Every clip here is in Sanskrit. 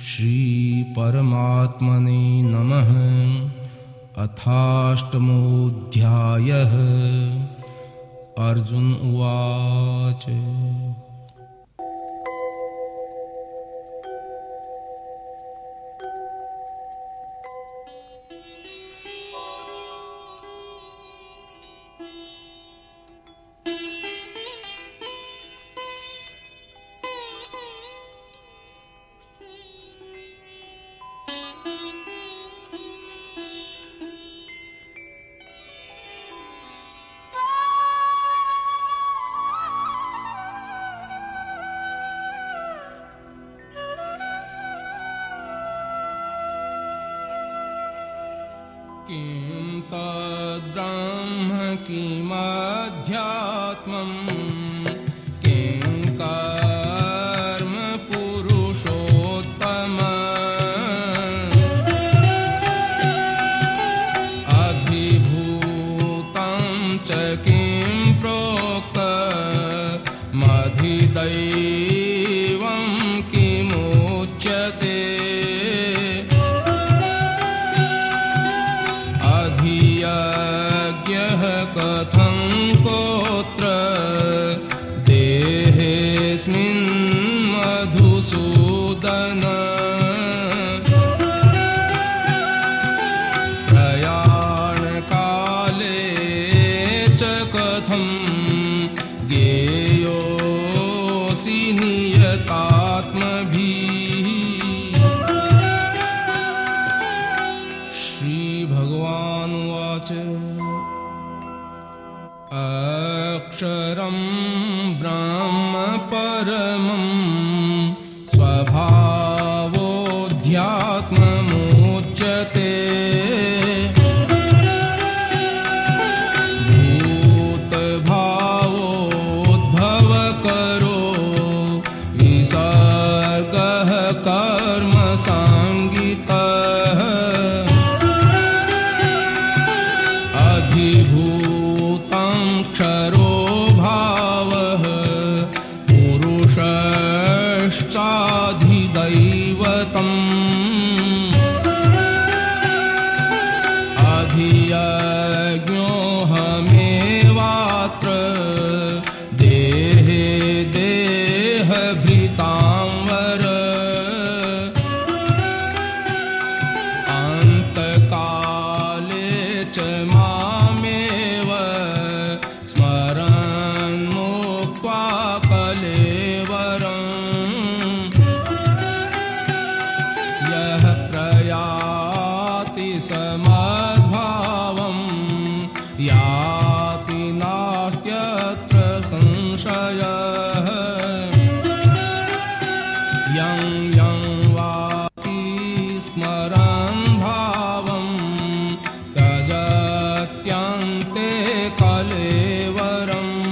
श्रीपरमात्मने नमः। अथाष्टमोऽध्यायः। अर्जुन उवाच किं तद्ब्रह्म किमध्यात्मम् किं कर्म पुरुषोत्तम अधिभूतं च किं प्रोक्तमधिदैवं किमुच्यते कथं कोत्र देहेऽस्मिन् मधुसूदन प्रयाणकाले च कथं ज्ञेयोऽसि नियतात्मभिः। श्रीभगवानुवाच अक्षरं ब्रह्म परमं स्वभावोऽध्यात्ममुच्यते भूतभावोद्भवकरो विसर्गः कर्मसंज्ञितः अधिभूतं क्षरो भावः पुरुषश्चाधिदैवतम् अधियज्ञोऽहमेवात्र देहे देहभृतां वर अन्तकाले च मामेव स्मरन् मुक्त्वा कलेवरम् यः प्रयाति समद्भावं याति नास्त्यत्र संशयः। यं यं वापि स्मरन् भावं त्यजत्यन्ते कलेवरम्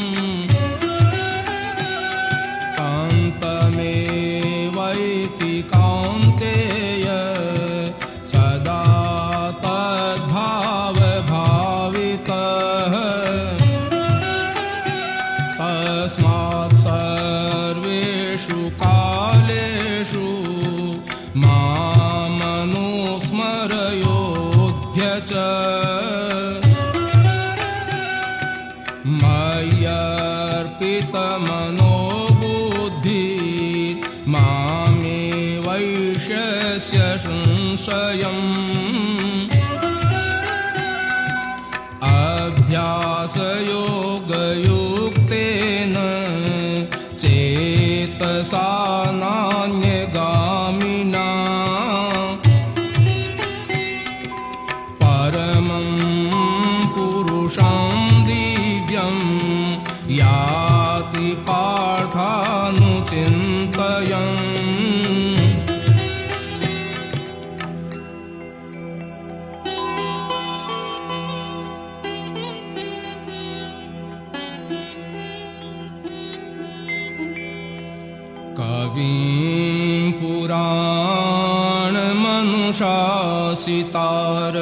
कान्तमेवैति कौन्तेय सदा तद्भावभावितः तस्मात् सर्वेषु कालेषु मामनुस्मरयोऽध्य च मय्यर्पितमनो बुद्धिः मामे वैष्यस्य संशयम् अभ्यासयोगयुक्तेन चेतसा नान्यगामिना परमं पुरुषं दिव्यं याति पार्थानुचिन्तयन्। कविं पुराणमनुशासितार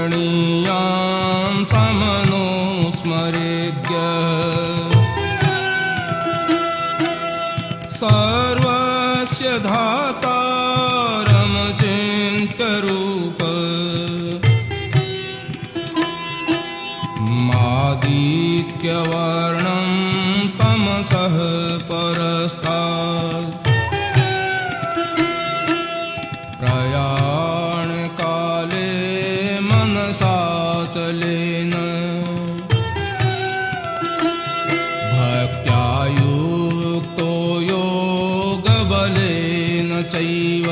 मनोरणीयां समनुस्मरेद्य धातारमचिन्त्यरूप मादित्यवर्णं तमसः परस्तात् प्रयाणकाले मनसाचलेन भक्त्या युक्तो योगबलेन चैव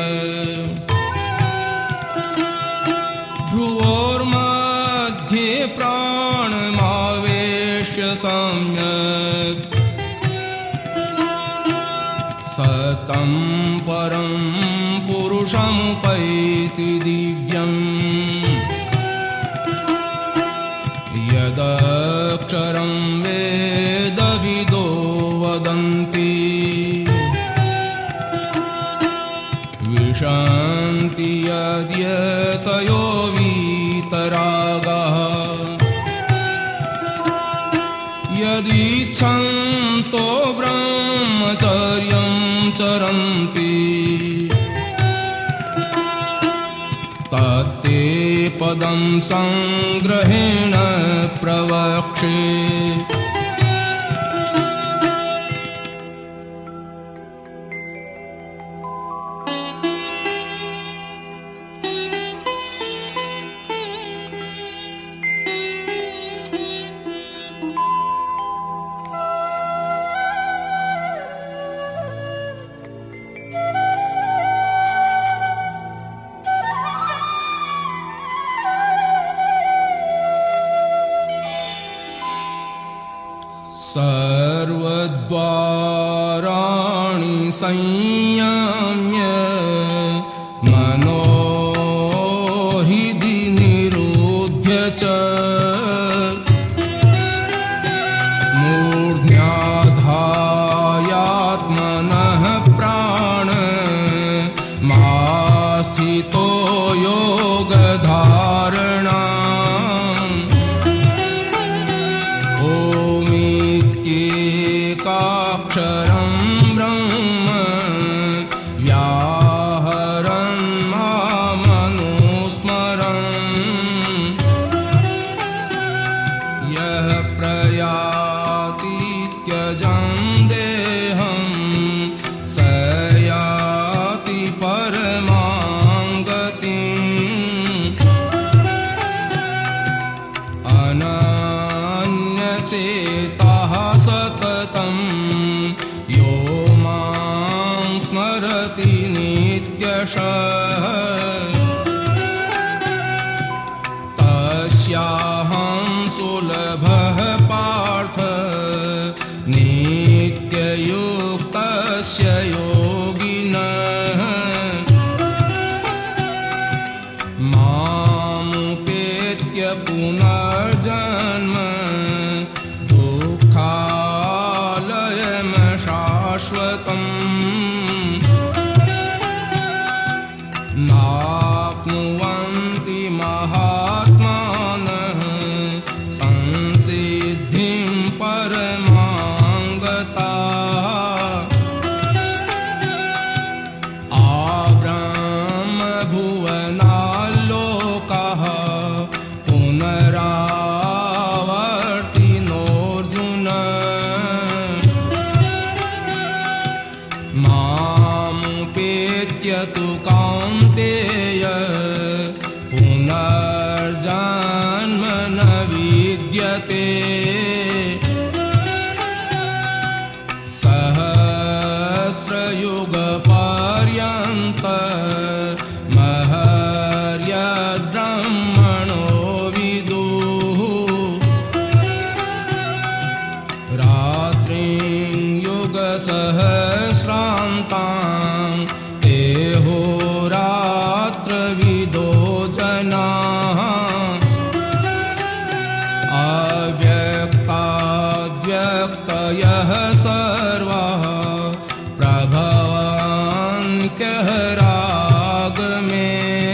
भ्रुवोर्मध्ये प्राणमावेश्य सम्यक् सतं परं पुरुषमुपैति दिव्यम् यदक्षरं वेदविदो वदन्ति विशन्ति यद्यतयो वीतरागाः यदिच्छन्तो ब्रह्मचर्यं चरन्ति तत्ते पदं संग्रहेण प्रवक्षे सर्वद्वाराणि संयम्य मनोहिदि निरुध्य च मूर्ध्याधायात्मनः प्राण मास्थितो योगधारणा अक्षरं ब्रह्म व्याहरन् मामनुस्मरन् यः प्रयाति त्यजन् देहं स याति परमां गतिम् अनन्यचेताः सततं यो मां स्मरति नित्यशः तस्याहं सुलभः पार्थ नित्ययुक्तस्य योगिनः मामुपेत्य पुनर्जन्म नाप्नुवन्ति महात्मानः संसिद्धिं परमां गताः आब्रह्मभुवनाल्लोकाः पुनरावर्तिनोऽर्जुन मामुपेत्य तु कौन्तेय पुनर्जन्म न विद्यते सहस्रयुगपर्यन्त महर्यद्ब्रह्मणो विदुः रात्रिं युगसहस्रान्तां तेहोरात्रविदो जनाः अव्यक्ताद्व्यक्तयः सर्वाः प्रभवन्त्यः रागमे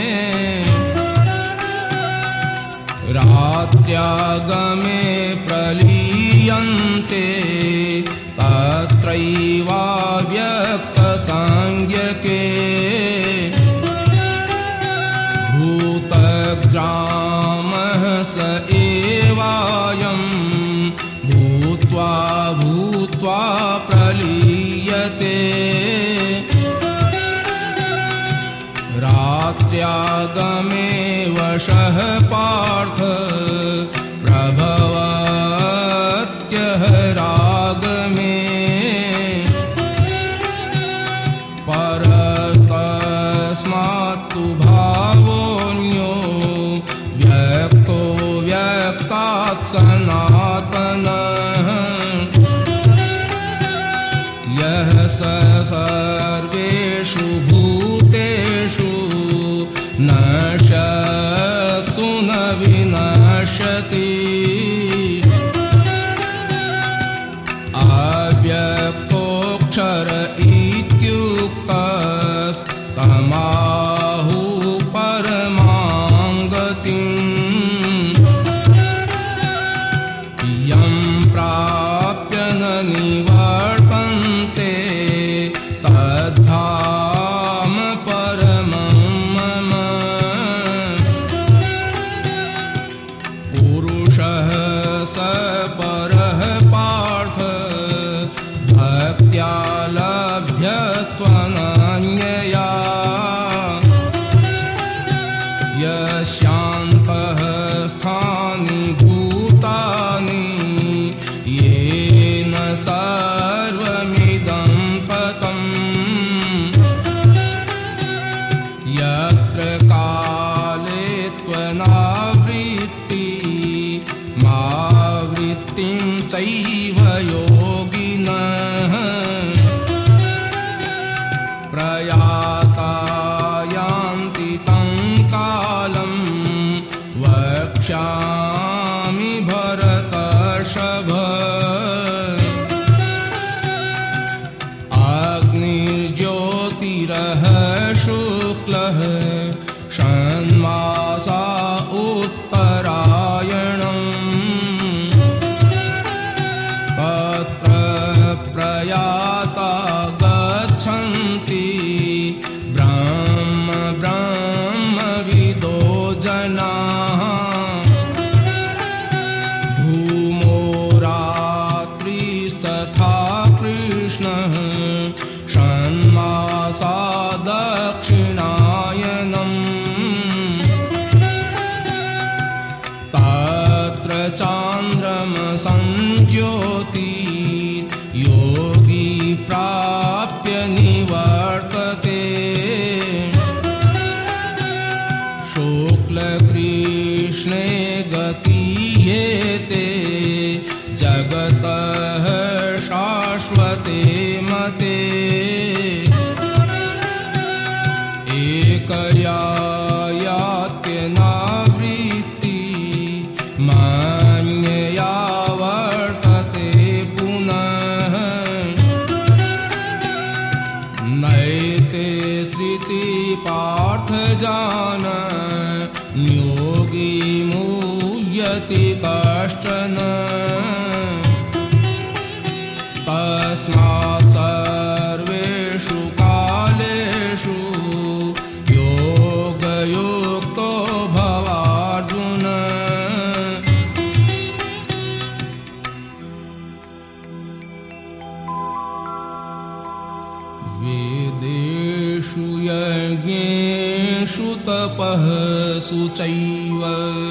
रात्र्यागमे प्रलीयन्ते तत्रैवाव्यक्तसंज्ञके पुरुषः पार्थ प्रभवत्यः राग में परस्तस्मात्तु भावोऽन्यो व्यक्तो व्यक्तात् सनातनः यः स सर्वेषु भूतेषु नश्यत्सु न विनश्यति अव्यक्तोऽक्षर इत्युक्तस्तमाहुः परमां गतिम् यं प्राप्य न निवर्तन्ते तद्धाम परमं मम पुरुषः स परः पार्थ भक्त्या लभ्यस्त्वनन्यया यस्यान्तः स्थानि भूतानि येन सर्वमिदं ततं यत्र काले त्वनावृत्ति मावृत्तिं चैव योगिनः प्रयाता यान्ति तं कालं वक्ष्यामि भरतर्षभ अग्निर्ज्योतिरः शुक्लः षण्मासा उत्तरायणम् तत्र प्रयाता गच्छन्ति ब्रह्मविदो जनाः धूमो रात्रिस्तथा कृष्णः षण्मासा दक्षिणायनम् तत्र चान्द्रमसं ज्योति योगी प्राप्य निवर्तते शुक्लकृष्णे गतीयेते जगतः शाश्वते मते एकया यात्यनावृत्ति मन्यया वर्तते पुनः नैते श्रुति पार्थ जान योगी मुह्यति कश्चन तस्मात् सर्वेषु कालेषु योगयुक्तो भवार्जुन वेदेषु यज्ञेषु तपःसु चैव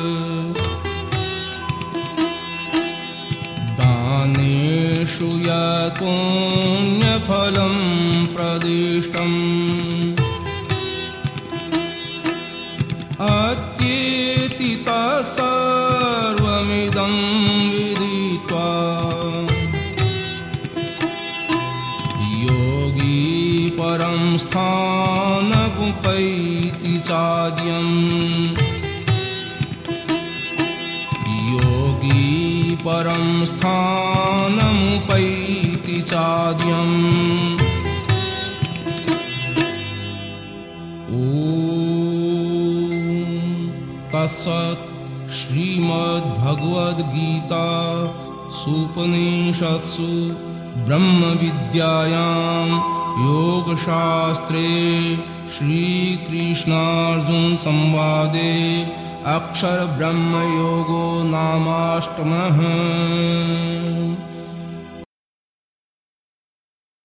दानेषु यत् पुण्यफलं प्रदिष्टम् अत्येति तत्सर्वमिदं विदित्वा योगी परं स्थानमुपैति चाद्यम् योगी परं स्थानमुपैति चाद्यम् ॐ तत्सत् श्रीमद्भगवद्गीता उपनिषत्सु ब्रह्मविद्यायां योगशास्त्रे श्रीकृष्णार्जुन संवादे अक्षर ब्रह्म योगो नामाष्टमः।